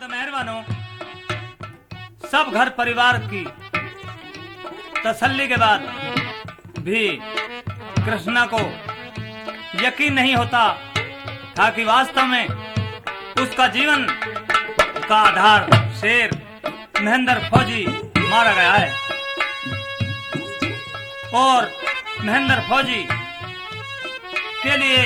तो मेहरबानो सब घर परिवार की तसल्ली के बाद भी कृष्णा को यकीन नहीं होता था कि वास्तव में उसका जीवन का आधार शेर महेंद्र फौजी मारा गया है और महेंद्र फौजी के लिए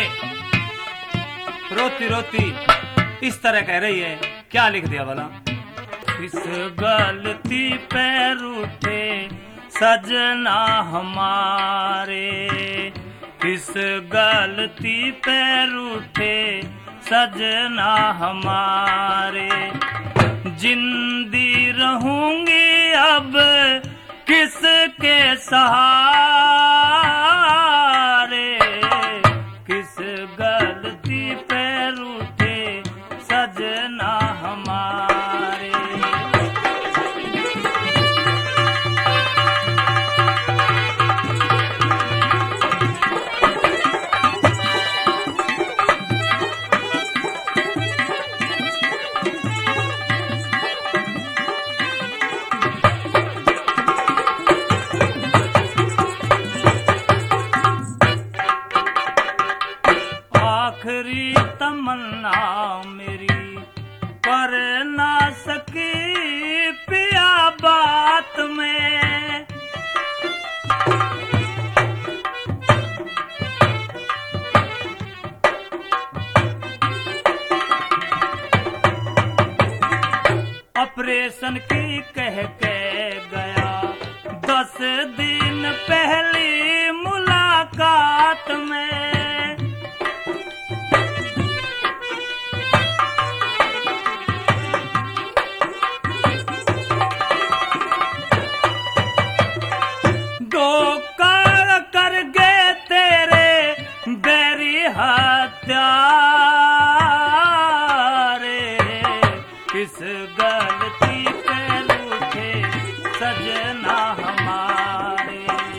रोती रोती इस तरह कह रही है। क्या लिख दिया भला? इस गलती पे रूठे सजना हमारे, इस गलती पे रूठे सजना हमारे, जिंदी रहूंगी अब किसके सहारे, किस गलती पे रूठे सजना हमारे। आखिरी तमन्ना मेरी कर ना सकी पिया बात में, ऑपरेशन की कह के गया 10 दिन पहली मुलाकात में, हत्यारे, किस गलती पे रूठे सजना हमारे।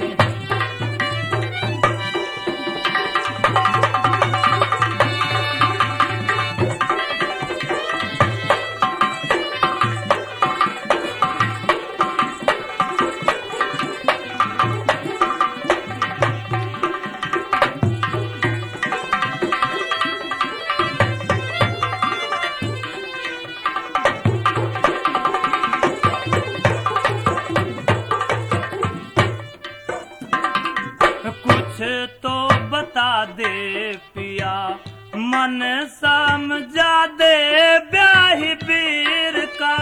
कुछ तो बता दे पिया मन समझा दे ब्याही वीर का,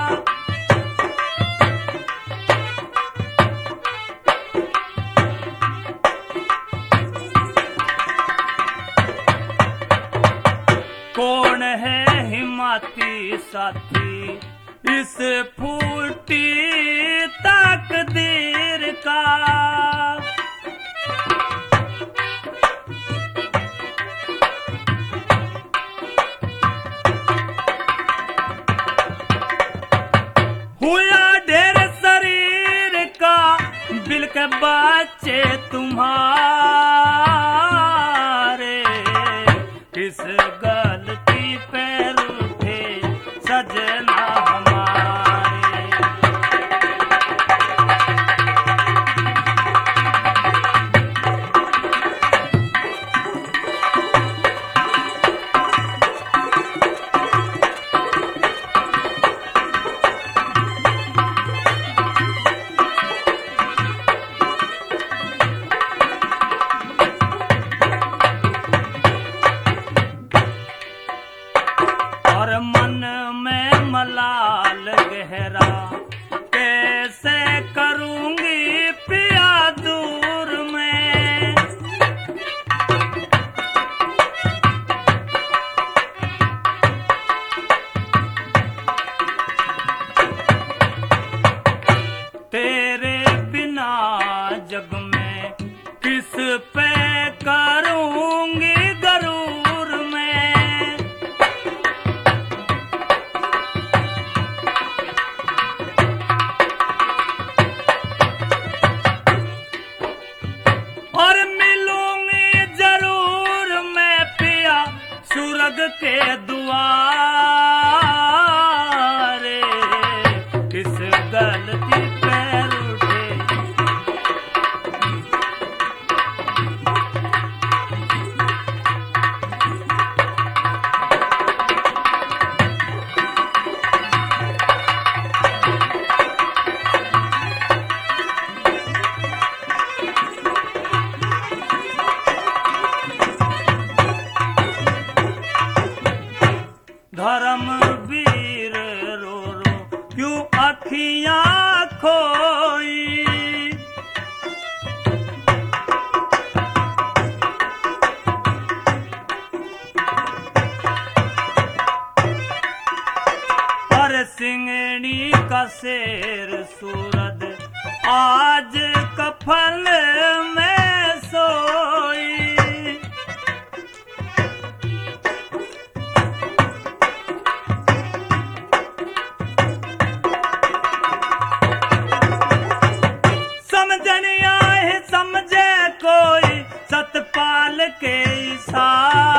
कौन है हिम्मती साथी इस फूटी तकदीर का, हुआ ढेर शरीर का बिल के बच्चे तुम्हारे, किस गलती पे रूठे सजना हमारे। और मन में मलाल गहरा कैसे करूंगी पिया दूर में, तेरे बिना जग में किस पे करूंगी गरूर में, अखियां खोई। पर सिंगड़ी का शेर सूरत आज कफन में सोई। समझनिया है समझे कोई सतपाल के इशारे।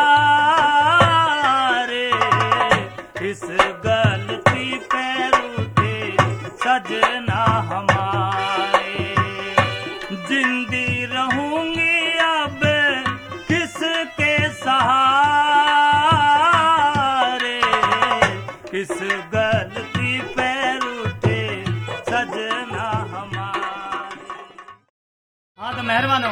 इस गलती पे रूठे सजना हमारे। जिंदी रहूंगी अब किसके सहारे। इस गलती पे रूठे सजना हमारे। हाँ तो मेहरबानो,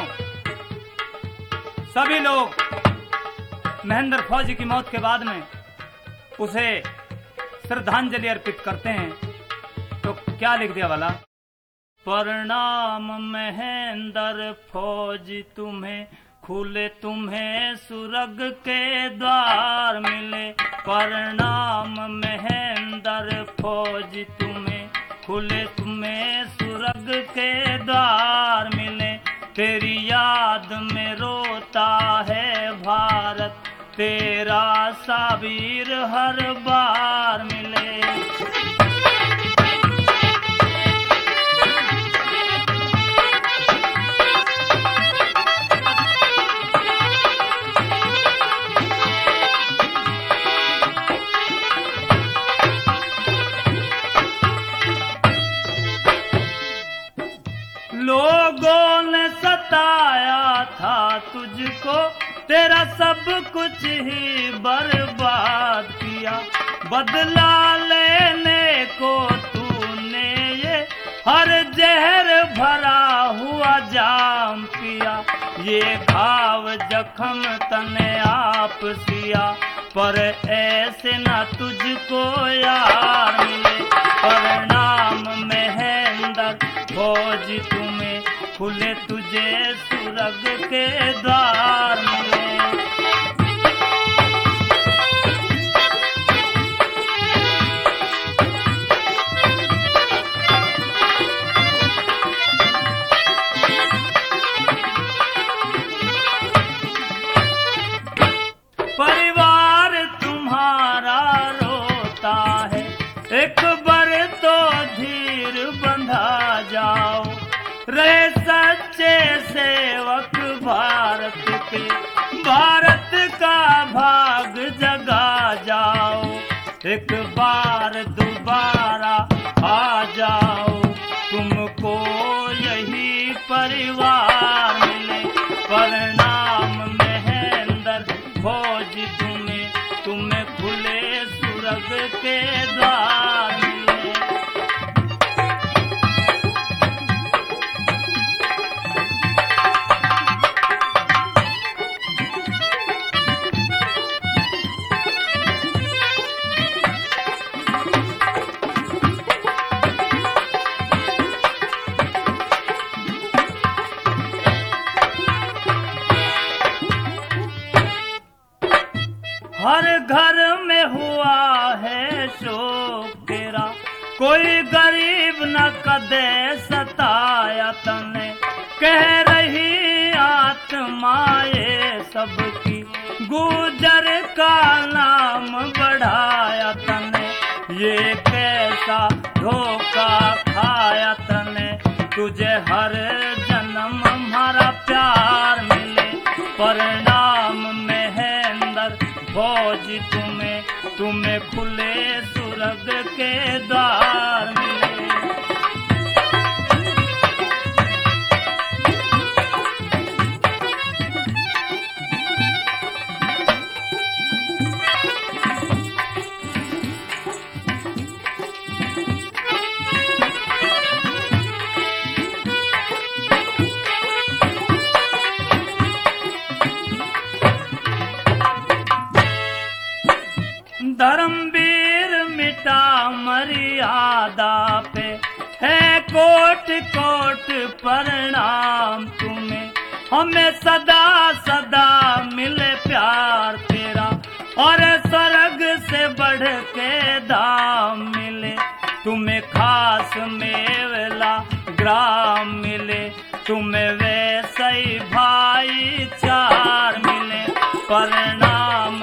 सभी लोग महेंद्र फौजी की मौत के बाद में उसे श्रद्धांजलि अर्पित करते हैं। तो क्या लिख दिया वाला? प्रणाम महेंद्र फौजी तुम्हें, खुले तुम्हें सुरग के द्वार मिले। प्रणाम महेंद्र फौजी तुम्हें, खुले तुम्हें सुरग के द्वार मिले। तेरी याद में रोता है भारत, तेरा साबीर हर बार मिले। लोगों ने सताया था तुझको, तेरा सब कुछ ही बर्बाद किया। बदला लेने को तूने ये हर जहर भरा हुआ जाम पिया। ये घाव जख्म तने आप सिया, पर ऐसे न तुझको यार मिले। प्रणाम महेंद्र फौजी तुम्हें, खुले तुझे सुरग के द्वार मिले। परिवार तुम्हारा रोता है, एक बार तो धीर बंधा जाओ। रहे सच्चे सेवक भारत के, भारत का भाग जगा जाओ। एक बार दोबारा आ जाओ, तुमको यही परिवार मिले। प्रणाम महेंद्र फौजी तुम्हें, तुम्हें खुले सुरग के द्वार मिले। हर घर में हुआ है शोक तेरा, कोई गरीब न कदे सताया तने। कह रही आत्माएं सबकी, गुजर का नाम बढ़ाया तने। ये कैसा धोखा खाया तने, तुझे हर जन्म हमारा प्यार मिले। प्रणाम महेंद्र फौजी तुम्हें, तुम्हें खुले सुरग के द्वार मिले। धर्मवीर मिटा मर्यादा पे, कोट कोट प्रणाम तुम्हें, हमें सदा सदा मिले प्यार तेरा, और स्वर्ग से बढ़ के धाम मिले, तुम्हें खास मेवला ग्राम मिले, तुम्हें वैसे ही भाईचार मिले। प्रणाम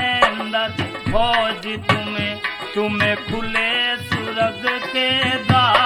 महेंद्र फौजी तुम्हें, तुम्हें खुले स्वर्ग के द्वार।